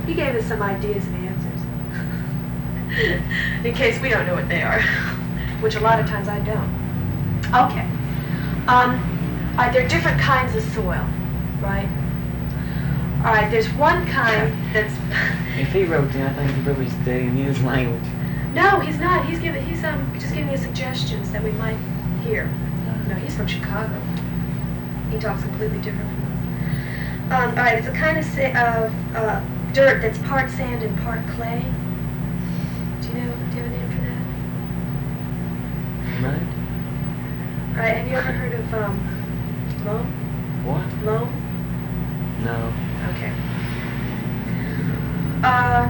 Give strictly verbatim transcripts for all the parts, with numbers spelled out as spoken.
He gave us some ideas and answers. In case we don't know what they are. Which a lot of times I don't. Okay. Um, all right, there are different kinds of soil, right? All right, there's one kind that's... If he wrote down, I think he probably studying his language. No, he's not. He's giving. He's um just giving us suggestions that we might hear. No, he's from Chicago. He talks completely different from us. Um, all right, it's a kind of sa- uh, uh, dirt that's part sand and part clay. Do you know? Do you have a name for that? Mud? All right. Have you ever heard of um loam? What? Loam? No. Okay. Uh,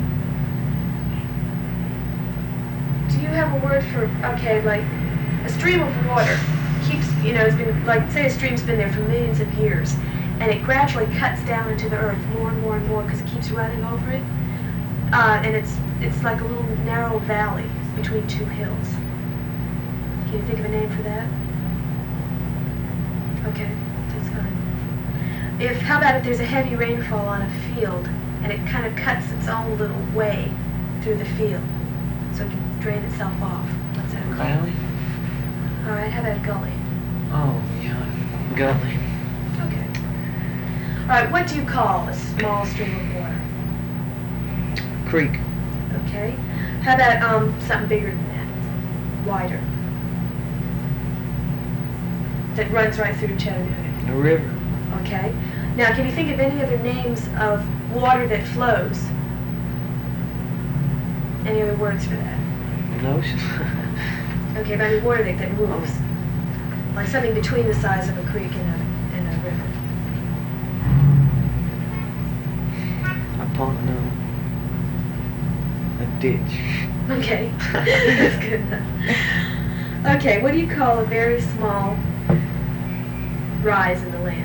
do you have a word for, okay, like, a stream of water keeps, you know, it's been, like, say a stream's been there for millions of years, and it gradually cuts down into the earth more and more and more because it keeps running over it, uh, and it's, it's like a little narrow valley between two hills. Can you think of a name for that? Okay, that's fine. If, how about if there's a heavy rainfall on a field and it kind of cuts its own little way through the field so it can drain itself off? What's that called? Valley? All right, how about a gully? Oh, yeah. Gully. Okay. All right, what do you call a small stream of water? Creek. Okay. How about um something bigger than that? Wider. That runs right through Chattanooga. A river. Okay. Now, can you think of any other names of water that flows? Any other words for that? An ocean. Okay, but I mean water that, that moves. Like something between the size of a creek and a, and a river. A pond, no. A ditch. Okay, that's good enough. Okay, what do you call a very small rise in the land?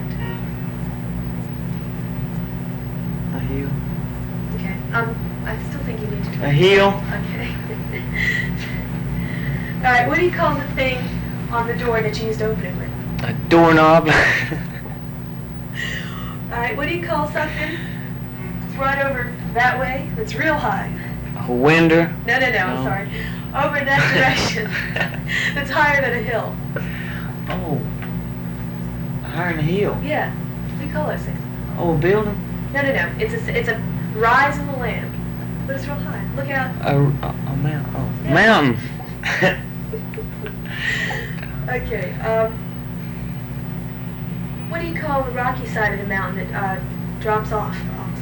A hill. Okay, um, I still think you need to... A hill. Okay. All right, what do you call the thing on the door that you used to open it with? A doorknob. All right, what do you call something that's right over that way that's real high? A window. No, no, no, No. I'm sorry. Over in that direction. That's higher than a hill. Oh. Higher than a hill. Yeah. What do you call those things? Oh, a building. No, no, no. It's a, it's a rise in the land. But it's real high. Look out. A, a, a mountain. Oh, Yeah. mountain. Okay. Um, what do you call the rocky side of the mountain that uh, drops off all of a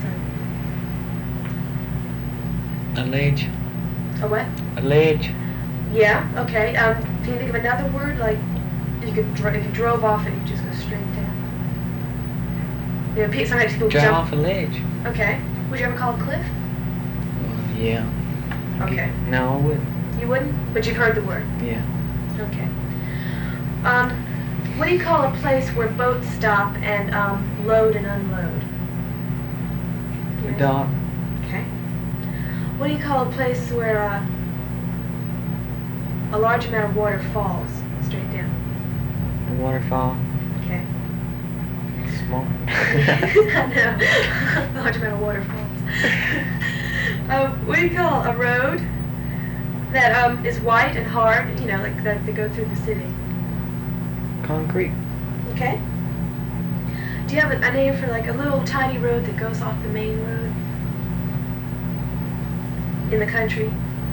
sudden? A ledge. A what? A ledge. Yeah. Okay. Um, can you think of another word like you could dro- if you drove off it, you just go straight down? You know, pe- sometimes people Drive jump. off a ledge. Okay. Would you ever call it a cliff? Well, yeah. Okay. No, I wouldn't. You wouldn't, but you've heard the word. Yeah. Okay. Um, what do you call a place where boats stop and um, load and unload? A Yes. dock. Okay. What do you call a place where uh, a large amount of water falls straight down? A waterfall. Okay. Small. I know. A large amount of water falls. uh, what do you call a road that um, is white and hard, you know, like that they go through the city? Concrete. Okay. Do you have a, a name for like a little tiny road that goes off the main road in the country?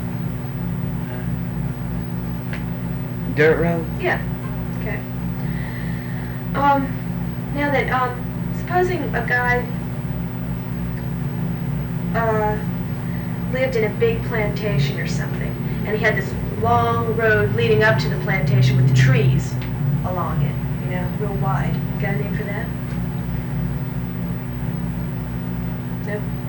Dirt road. Yeah. Okay. Um, now that um, supposing a guy uh lived in a big plantation or something, and he had this long road leading up to the plantation with trees along it, you know, real wide. Got a name for that? Nope.